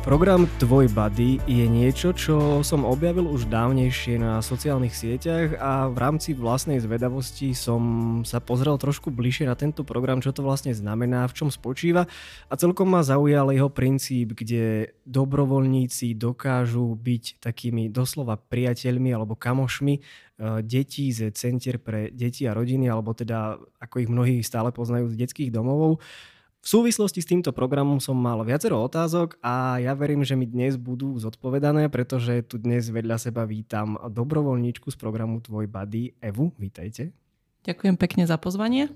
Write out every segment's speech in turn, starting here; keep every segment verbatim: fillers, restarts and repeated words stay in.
Program Tvoj Buddy je niečo, čo som objavil už dávnejšie na sociálnych sieťach a v rámci vlastnej zvedavosti som sa pozrel trošku bližšie na tento program, čo to vlastne znamená, v čom spočíva a celkom ma zaujal jeho princíp, kde dobrovoľníci dokážu byť takými doslova priateľmi alebo kamošmi detí z centier pre deti a rodiny, alebo teda ako ich mnohí stále poznajú z detských domovov. V súvislosti s týmto programom som mal viacero otázok a ja verím, že mi dnes budú zodpovedané, pretože tu dnes vedľa seba vítam dobrovoľníčku z programu Tvoj Buddy, Evu. Vítajte. Ďakujem pekne za pozvanie.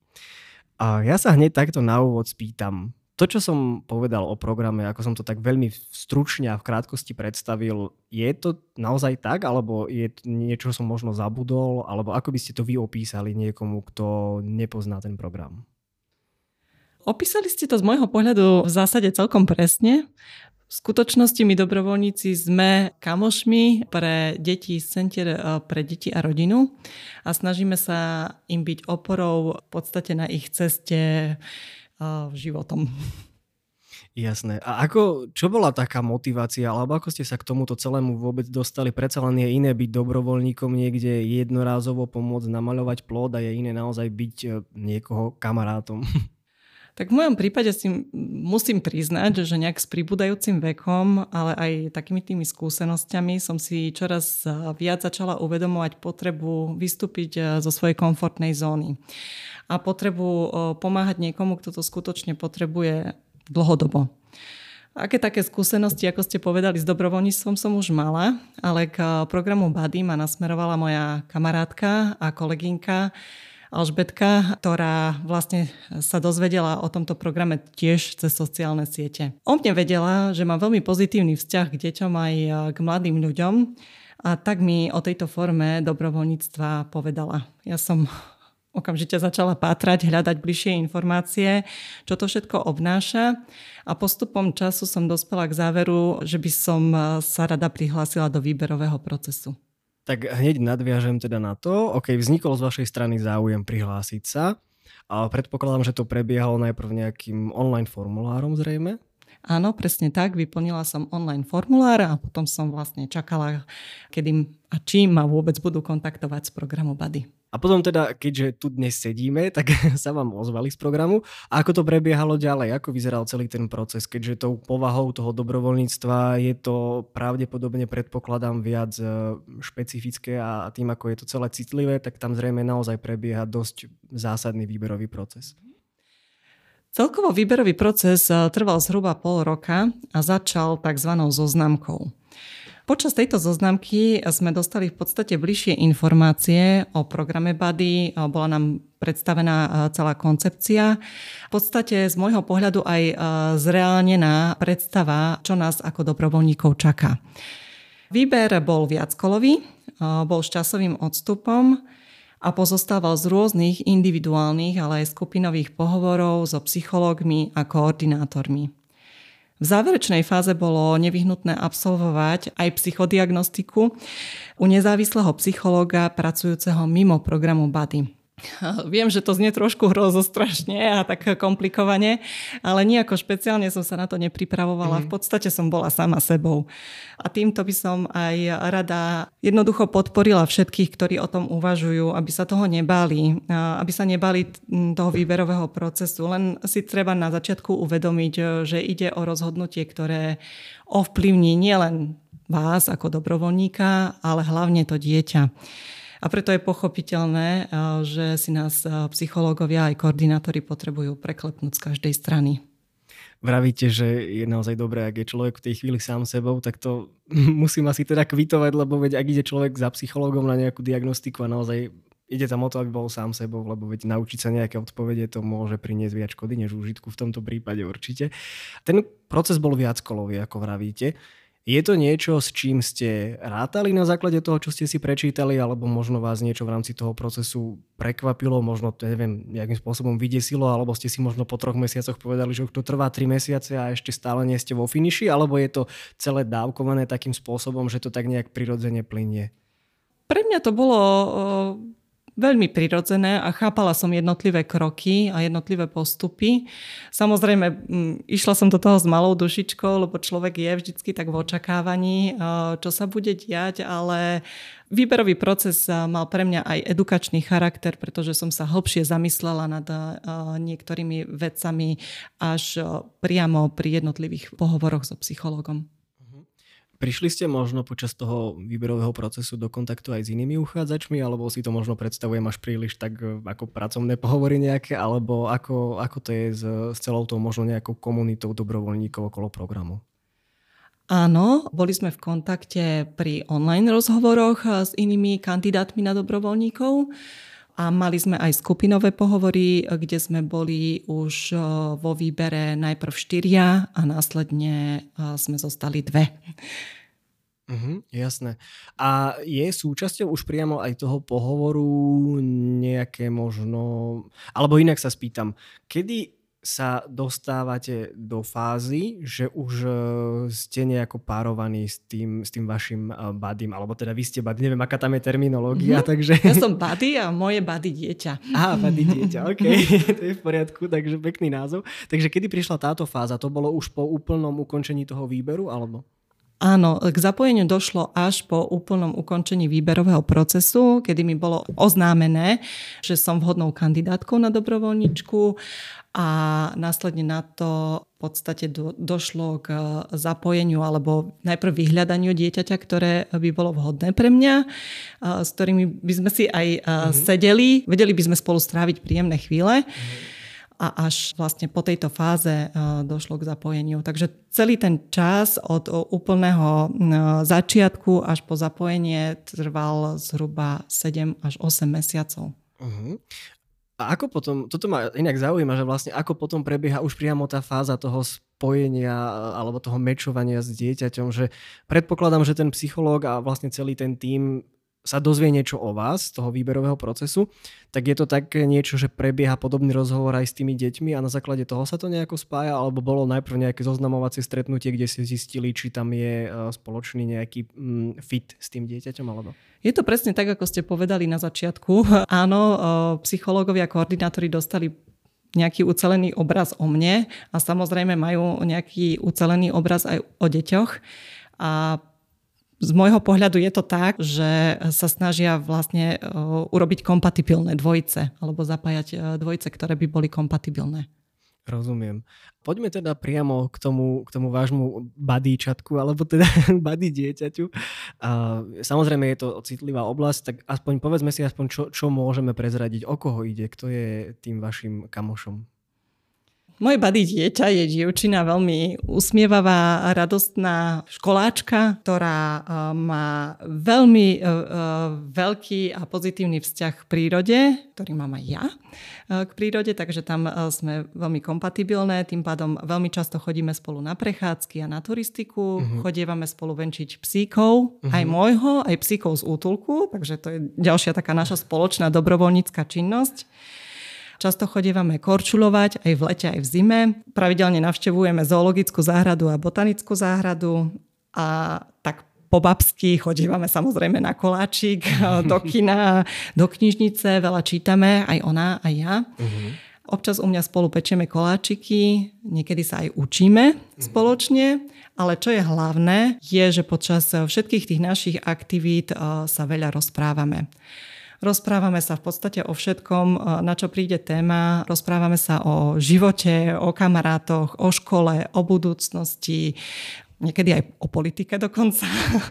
A ja sa hneď takto na úvod spýtam. To, čo som povedal o programe, ako som to tak veľmi stručne a v krátkosti predstavil, je to naozaj tak, alebo je to niečo, čo som možno zabudol, alebo ako by ste to vy opísali niekomu, kto nepozná ten program? Opísali ste to z môjho pohľadu v zásade celkom presne. V skutočnosti my dobrovoľníci sme kamošmi pre deti z centier pre deti a rodinu a snažíme sa im byť oporou v podstate na ich ceste životom. Jasné. A ako, čo bola taká motivácia, alebo ako ste sa k tomuto celému vôbec dostali? Predsa len je iné byť dobrovoľníkom niekde jednorázovo pomôcť namaľovať plód a je iné naozaj byť niekoho kamarátom. Tak v mojom prípade si musím priznať, že nejak s pribúdajúcim vekom, ale aj takými tými skúsenosťami som si čoraz viac začala uvedomovať potrebu vystúpiť zo svojej komfortnej zóny a potrebu pomáhať niekomu, kto to skutočne potrebuje dlhodobo. Aké také skúsenosti, ako ste povedali, s dobrovoľníctvom som už mala, ale k programu Buddy ma nasmerovala moja kamarátka a kolegynka Alžbetka, ktorá vlastne sa dozvedela o tomto programe tiež cez sociálne siete. O mne vedela, že mám veľmi pozitívny vzťah k deťom aj k mladým ľuďom a tak mi o tejto forme dobrovoľníctva povedala. Ja som okamžite začala pátrať, hľadať bližšie informácie, čo to všetko obnáša a postupom času som dospela k záveru, že by som sa rada prihlásila do výberového procesu. Tak hneď nadviažem teda na to. OK, vznikol z vašej strany záujem prihlásiť sa. A predpokladám, že to prebiehalo najprv nejakým online formulárom zrejme? Áno, presne tak. Vyplnila som online formulár a potom som vlastne čakala, kedy a čím ma vôbec budú kontaktovať z programu Buddy. A potom teda, keďže tu dnes sedíme, tak sa vám ozvali z programu. A ako to prebiehalo ďalej? Ako vyzeral celý ten proces? Keďže tou povahou toho dobrovoľníctva je to pravdepodobne, predpokladám, viac špecifické a tým, ako je to celé citlivé, tak tam zrejme naozaj prebieha dosť zásadný výberový proces. Celkovo výberový proces trval zhruba pol roka a začal takzvanou zoznamkou. Počas tejto zoznamky sme dostali v podstate bližšie informácie o programe Buddy, bola nám predstavená celá koncepcia. V podstate z môjho pohľadu aj zreálnená predstava, čo nás ako dobrovoľníkov čaká. Výber bol viackolový, bol s časovým odstupom a pozostával z rôznych individuálnych, ale aj skupinových pohovorov so psychológmi a koordinátormi. V záverečnej fáze bolo nevyhnutné absolvovať aj psychodiagnostiku u nezávislého psychológa pracujúceho mimo programu Buddy. Viem, že to znie trošku hrozostrašne a tak komplikovane, ale nejako špeciálne som sa na to nepripravovala. V podstate som bola sama sebou. A týmto by som aj rada jednoducho podporila všetkých, ktorí o tom uvažujú, aby sa toho nebáli, aby sa nebáli toho výberového procesu. Len si treba na začiatku uvedomiť, že ide o rozhodnutie, ktoré ovplyvní nielen vás ako dobrovoľníka, ale hlavne to dieťa. A preto je pochopiteľné, že si nás psychológovia aj koordinátori potrebujú preklepnúť z každej strany. Vravíte, že je naozaj dobré, ak je človek v tej chvíli sám sebou, tak to musím asi teda kvitovať, lebo veď ak ide človek za psychológom na nejakú diagnostiku a naozaj ide tam o to, aby bol sám sebou, lebo veď naučiť sa nejaké odpovede, to môže priniesť viac škody než užitku v tomto prípade určite. Ten proces bol viackolový, ako vravíte. Je to niečo, s čím ste rátali na základe toho, čo ste si prečítali, alebo možno vás niečo v rámci toho procesu prekvapilo, možno to neviem, nejakým spôsobom vydesilo, alebo ste si možno po troch mesiacoch povedali, že to trvá tri mesiace a ešte stále nie ste vo finiši, alebo je to celé dávkované takým spôsobom, že to tak nejak prirodzene plynie? Pre mňa to bolo veľmi prirodzené a chápala som jednotlivé kroky a jednotlivé postupy. Samozrejme, išla som do toho s malou dušičkou, lebo človek je vždycky tak v očakávaní, čo sa bude diať, ale výberový proces mal pre mňa aj edukačný charakter, pretože som sa hlbšie zamyslela nad niektorými vecami až priamo pri jednotlivých pohovoroch so psychológom. Prišli ste možno počas toho výberového procesu do kontaktu aj s inými uchádzačmi, alebo si to možno predstavujem až príliš tak ako pracovné pohovory nejaké, alebo ako, ako to je s, s celou tou možno nejakou komunitou dobrovoľníkov okolo programu? Áno, boli sme v kontakte pri online rozhovoroch s inými kandidátmi na dobrovoľníkov a mali sme aj skupinové pohovory, kde sme boli už vo výbere najprv štyria a následne sme zostali dve. Mhm, jasné. A je súčasťou už priamo aj toho pohovoru nejaké možno... Alebo inak sa spýtam, kedy sa dostávate do fázy, že už ste nejako párovaní s tým, s tým vašim buddy, alebo teda vy ste buddy, neviem, aká tam je terminológia, mm-hmm. takže... Ja som buddy a moje buddy dieťa. Aha, buddy dieťa, OK, to je v poriadku, takže pekný názov. Takže kedy prišla táto fáza? To bolo už po úplnom ukončení toho výberu, alebo... Áno, k zapojeniu došlo až po úplnom ukončení výberového procesu, kedy mi bolo oznámené, že som vhodnou kandidátkou na dobrovoľníčku a následne na to v podstate do, došlo k zapojeniu alebo najprv vyhľadaniu dieťaťa, ktoré by bolo vhodné pre mňa, s ktorými by sme si aj mm-hmm. sedeli, vedeli by sme spolu stráviť príjemné chvíle. Mm-hmm. A až vlastne po tejto fáze došlo k zapojeniu. Takže celý ten čas od úplného začiatku až po zapojenie trval zhruba sedem až osem mesiacov. Uh-huh. A ako potom, toto ma inak zaujíma, že vlastne ako potom prebieha už priamo tá fáza toho spojenia alebo toho mečovania s dieťaťom, že predpokladám, že ten psychológ a vlastne celý ten tím sa dozvie niečo o vás z toho výberového procesu, tak je to také niečo, že prebieha podobný rozhovor aj s tými deťmi a na základe toho sa to nejako spája, alebo bolo najprv nejaké zoznamovacie stretnutie, kde ste zistili, či tam je spoločný nejaký fit s tým dieťaťom, alebo? Je to presne tak, ako ste povedali na začiatku. Áno, psychológovia, koordinátori dostali nejaký ucelený obraz o mne a samozrejme majú nejaký ucelený obraz aj o deťoch. A z môjho pohľadu je to tak, že sa snažia vlastne urobiť kompatibilné dvojice alebo zapájať dvojice, ktoré by boli kompatibilné. Rozumiem. Poďme teda priamo k tomu, k tomu vášmu buddyčatku, alebo teda buddy dieťaťu. Uh, samozrejme je to citlivá oblasť, tak aspoň povedzme si aspoň, čo, čo môžeme prezradiť, o koho ide, kto je tým vašim kamošom. Moje buddy dieťa je dievčina veľmi usmievavá, radostná školáčka, ktorá má veľmi veľký a pozitívny vzťah k prírode, ktorý mám aj ja k prírode, takže tam sme veľmi kompatibilné, tým pádom veľmi často chodíme spolu na prechádzky a na turistiku, uh-huh. chodievame spolu venčiť psíkov, uh-huh. aj môjho, aj psíkov z útulku, takže to je ďalšia taká naša spoločná dobrovoľnícka činnosť. Často chodievame korčulovať aj v lete, aj v zime. Pravidelne navštevujeme zoologickú záhradu a botanickú záhradu a tak po babsky chodievame samozrejme na koláčik, do kina, do knižnice, veľa čítame, aj ona, aj ja. Uh-huh. Občas u mňa spolu pečieme koláčiky, niekedy sa aj učíme uh-huh. spoločne, ale čo je hlavné, je, že počas všetkých tých našich aktivít sa veľa rozprávame. Rozprávame sa v podstate o všetkom, na čo príde téma. Rozprávame sa o živote, o kamarátoch, o škole, o budúcnosti, niekedy aj o politike dokonca.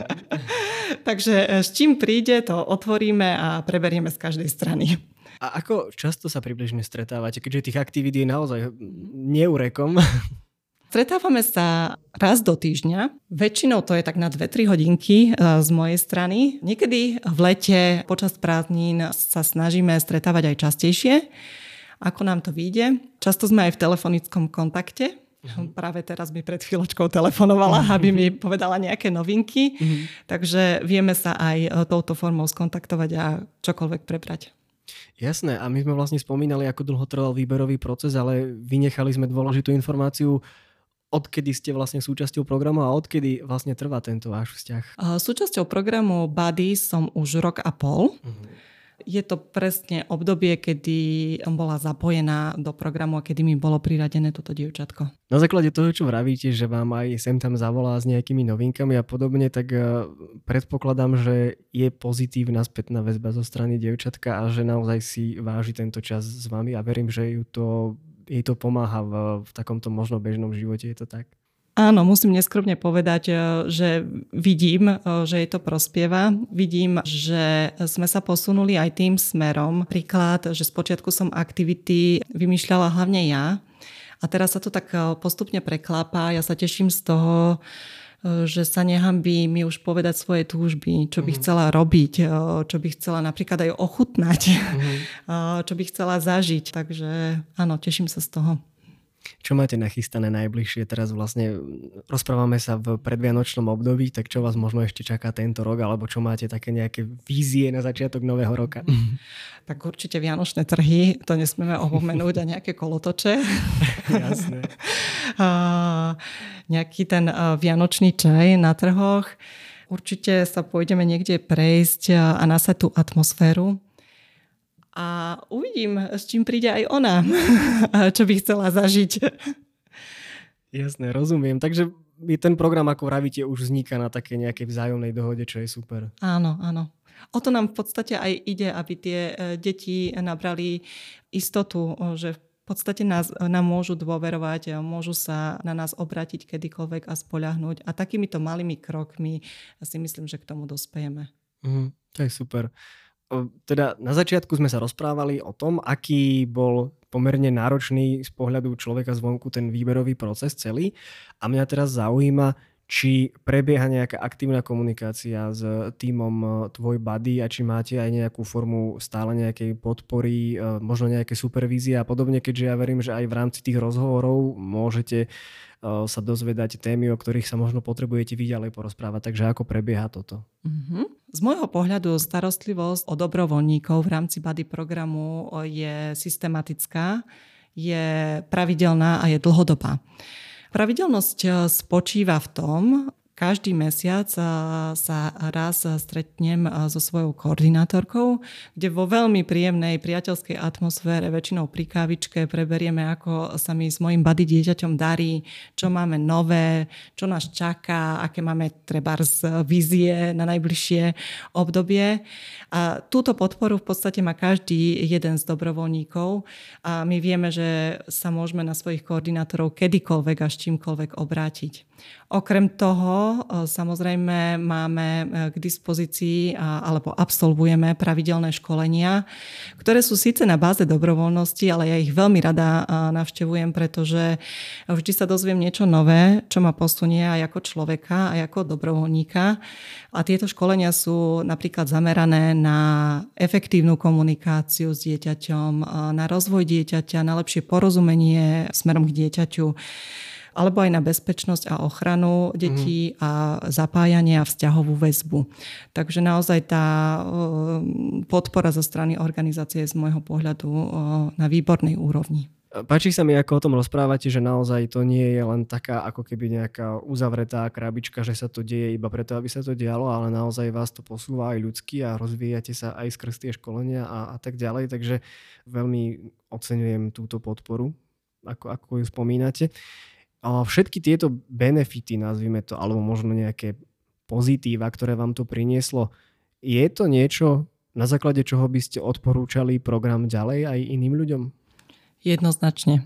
Takže s čím príde, to otvoríme a preberieme z každej strany. A ako často sa približne stretávate, keďže tých aktivít je naozaj neurekom? Stretávame sa raz do týždňa. Väčšinou to je tak na dve tri hodinky z mojej strany. Niekedy v lete počas prázdnin sa snažíme stretávať aj častejšie, ako nám to vyjde. Často sme aj v telefonickom kontakte. Uh-huh. Práve teraz mi pred chvíľočkou telefonovala, uh-huh. aby mi povedala nejaké novinky. Uh-huh. Takže vieme sa aj touto formou skontaktovať a čokoľvek prebrať. Jasné, a my sme vlastne spomínali, ako dlho trval výberový proces, ale vynechali sme dôležitú informáciu, odkedy ste vlastne súčasťou programu a odkedy vlastne trvá tento váš vzťah? Súčasťou programu Buddy som už rok a pol. Uh-huh. Je to presne obdobie, kedy bola zapojená do programu a kedy mi bolo priradené toto dievčatko. Na základe toho, čo vravíte, že vám aj sem tam zavolá s nejakými novinkami a podobne, tak predpokladám, že je pozitívna spätná väzba zo strany dievčatka a že naozaj si váži tento čas s vami a verím, že ju to, jej to pomáha v, v takomto možno bežnom živote. Je to tak? Áno, musím neskromne povedať, že vidím, že jej to prospieva. Vidím, že sme sa posunuli aj tým smerom. Príklad, že spočiatku som aktivity vymýšľala hlavne ja a teraz sa to tak postupne preklápa. Ja sa teším z toho, že sa nehambí mi už povedať svoje túžby, čo by mm. chcela robiť, čo by chcela napríklad aj ochutnať, mm. čo by chcela zažiť. Takže áno, teším sa z toho. Čo máte nachystané najbližšie? Teraz vlastne rozprávame sa v predvianočnom období, tak čo vás možno ešte čaká tento rok, alebo čo máte také nejaké vízie na začiatok nového roka? Tak určite vianočné trhy, to nesmieme opomenúť, a nejaké kolotoče. Jasné. A nejaký ten vianočný čaj na trhoch. Určite sa pôjdeme niekde prejsť a nasať tú atmosféru. A uvidím, s čím príde aj ona, čo by chcela zažiť. Jasné, rozumiem. Takže ten program, ako vravíte, už vzniká na také nejakej vzájomnej dohode, čo je super. Áno, áno. O to nám v podstate aj ide, aby tie deti nabrali istotu, že v podstate nás, nám môžu dôverovať, môžu sa na nás obrátiť kedykoľvek a spoľahnúť. A takýmito malými krokmi si myslím, že k tomu dospejeme. Mm, to je super. Teda na začiatku sme sa rozprávali o tom, aký bol pomerne náročný z pohľadu človeka zvonku ten výberový proces celý. A mňa teraz zaujíma, či prebieha nejaká aktívna komunikácia s tímom Tvoj Buddy a či máte aj nejakú formu stále nejakej podpory, možno nejaké supervízie a podobne, keďže ja verím, že aj v rámci tých rozhovorov môžete sa dozvedať témy, o ktorých sa možno potrebujete vy ďalej porozprávať. Takže ako prebieha toto? Mm-hmm. Z môjho pohľadu starostlivosť o dobrovoľníkov v rámci Buddy programu je systematická, je pravidelná a je dlhodobá. Pravidelnosť spočíva v tom, každý mesiac sa raz stretnem so svojou koordinátorkou, kde vo veľmi príjemnej priateľskej atmosfére, väčšinou pri kávičke, preberieme, ako sa mi s mojim buddy dieťaťom darí, čo máme nové, čo nás čaká, aké máme trebárs vízie na najbližšie obdobie. A túto podporu v podstate má každý jeden z dobrovoľníkov a my vieme, že sa môžeme na svojich koordinátorov kedykoľvek a s čímkoľvek obrátiť. Okrem toho, samozrejme, máme k dispozícii alebo absolvujeme pravidelné školenia, ktoré sú síce na báze dobrovoľnosti, ale ja ich veľmi rada navštevujem, pretože vždy sa dozviem niečo nové, čo ma posunie aj ako človeka, aj ako dobrovoľníka. A tieto školenia sú napríklad zamerané na efektívnu komunikáciu s dieťaťom, na rozvoj dieťaťa, na lepšie porozumenie smerom k dieťaťu, alebo aj na bezpečnosť a ochranu detí mm. a zapájanie a vzťahovú väzbu. Takže naozaj tá podpora zo strany organizácie z môjho pohľadu na výbornej úrovni. Páči sa mi, ako o tom rozprávate, že naozaj to nie je len taká ako keby nejaká uzavretá krabička, že sa to deje iba preto, aby sa to dialo, ale naozaj vás to posúva aj ľudsky a rozvíjate sa aj skrz tie školenia a, a tak ďalej. Takže veľmi oceňujem túto podporu, ako, ako ju spomínate. Všetky tieto benefity, nazvime to, alebo možno nejaké pozitíva, ktoré vám to prinieslo, je to niečo, na základe čoho by ste odporúčali program ďalej aj iným ľuďom? Jednoznačne.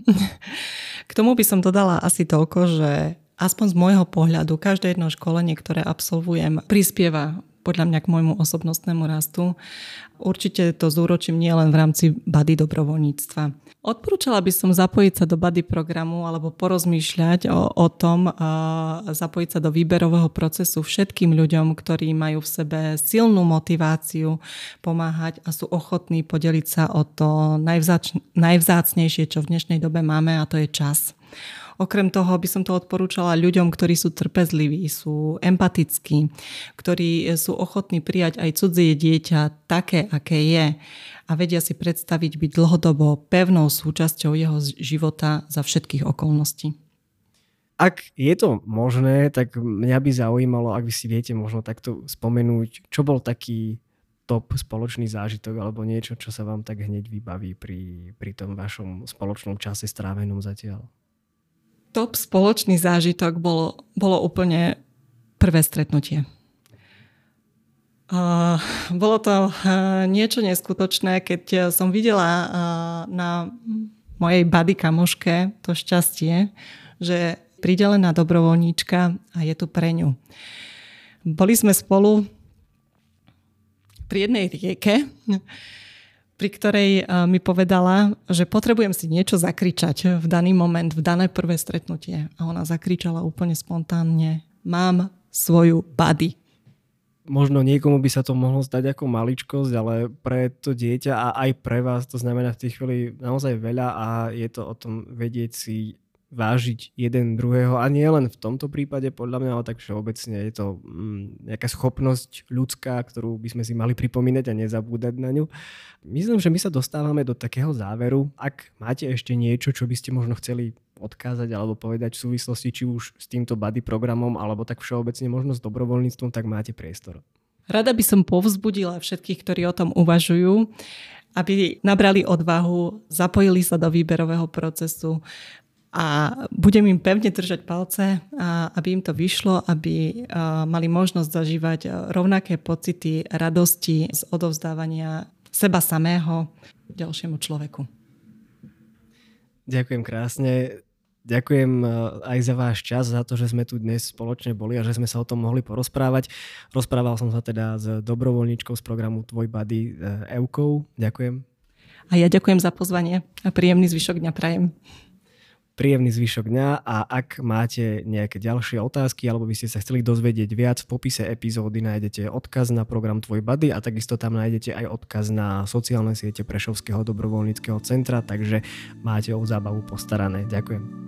K tomu by som dodala asi toľko, že aspoň z môjho pohľadu každé jedno školenie, ktoré absolvujem, prispieva podľa mňa k môjmu osobnostnému rastu. Určite to zúročím nielen v rámci Buddy dobrovoľníctva. Odporúčala by som zapojiť sa do Buddy programu alebo porozmýšľať o, o tom, a zapojiť sa do výberového procesu všetkým ľuďom, ktorí majú v sebe silnú motiváciu pomáhať a sú ochotní podeliť sa o to najvzáč, najvzácnejšie, čo v dnešnej dobe máme, a to je čas. Okrem toho by som to odporúčala ľuďom, ktorí sú trpezliví, sú empatickí, ktorí sú ochotní prijať aj cudzie dieťa také, aké je a vedia si predstaviť byť dlhodobo pevnou súčasťou jeho života za všetkých okolností. Ak je to možné, tak mňa by zaujímalo, ak vy si viete možno takto spomenúť, čo bol taký top spoločný zážitok alebo niečo, čo sa vám tak hneď vybaví pri, pri tom vašom spoločnom čase strávenom zatiaľ? Top spoločný zážitok bolo, bolo úplne prvé stretnutie. Uh, bolo to uh, niečo neskutočné, keď som videla uh, na mojej buddy kamoške to šťastie, že pridelená dobrovoľníčka a je tu pre ňu. Boli sme spolu pri jednej rieke, pri ktorej uh, mi povedala, že potrebujem si niečo zakričať v daný moment, v dané prvé stretnutie. A ona zakričala úplne spontánne: mám svoju buddy. Možno niekomu by sa to mohlo zdať ako maličkosť, ale pre to dieťa a aj pre vás to znamená v tej chvíli naozaj veľa a je to o tom vedieť si vážiť jeden druhého a nie len v tomto prípade podľa mňa, ale tak všeobecne je to mm, nejaká schopnosť ľudská, ktorú by sme si mali pripomínať a nezabúdať na ňu. Myslím, že my sa dostávame do takého záveru. Ak máte ešte niečo, čo by ste možno chceli odkázať alebo povedať v súvislosti či už s týmto buddy programom alebo tak všeobecne možno s dobrovoľníctvom, tak máte priestor. Rada by som povzbudila všetkých, ktorí o tom uvažujú, aby nabrali odvahu, zapojili sa do výberového procesu a budem im pevne držať palce, aby im to vyšlo, aby mali možnosť zažívať rovnaké pocity radosti z odovzdávania seba samého ďalšiemu človeku. Ďakujem krásne. Ďakujem aj za váš čas, za to, že sme tu dnes spoločne boli a že sme sa o tom mohli porozprávať. Rozprával som sa teda s dobrovoľníčkou z programu Tvoj buddy Evkou. Ďakujem. A ja ďakujem za pozvanie a príjemný zvyšok dňa prajem. Príjemný zvyšok dňa a ak máte nejaké ďalšie otázky alebo by ste sa chceli dozvedieť viac, v popise epizódy nájdete odkaz na program Tvoj buddy a takisto tam nájdete aj odkaz na sociálne siete Prešovského dobrovoľníckeho centra, takže máte o zábavu postarané. Ďakujem.